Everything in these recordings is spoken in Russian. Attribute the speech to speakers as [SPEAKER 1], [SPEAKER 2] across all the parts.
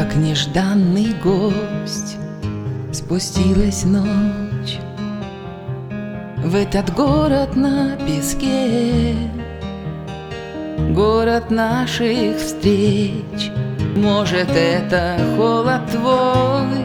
[SPEAKER 1] Как нежданный гость спустилась ночь в этот город на песке, город наших встреч. Может, это холод твой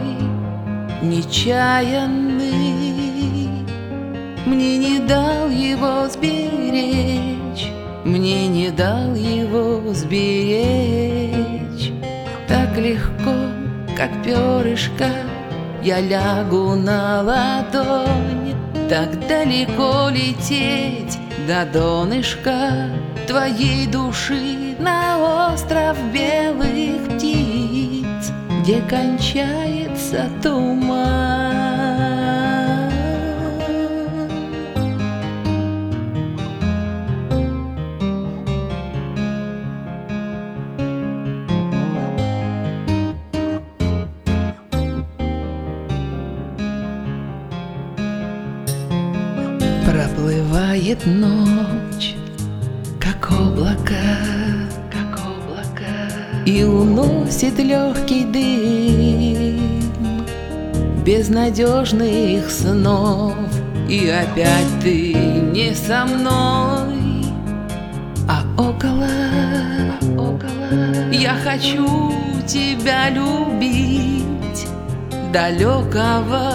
[SPEAKER 1] нечаянный мне не дал его сберечь, мне не дал его сберечь. Так легко, как перышко, я лягу на ладонь. Так далеко лететь до донышка твоей души, на остров белых птиц, где кончается туман. Проплывает ночь, как облако, и уносит легкий дым безнадежных снов. И опять ты не со мной, а около. Я хочу тебя любить, далекого,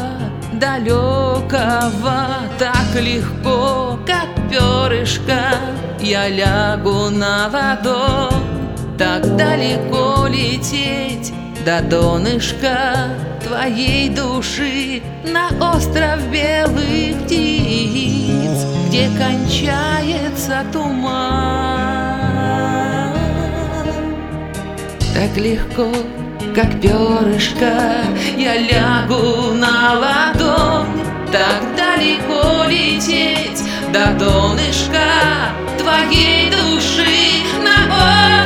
[SPEAKER 1] так легко, как перышко, я лягу на ладонь. Так далеко лететь до донышка твоей души, на остров белых птиц, где кончается туман. Так легко, как перышко, я лягу на ладонь. Так далеко лететь до донышка твоей души, на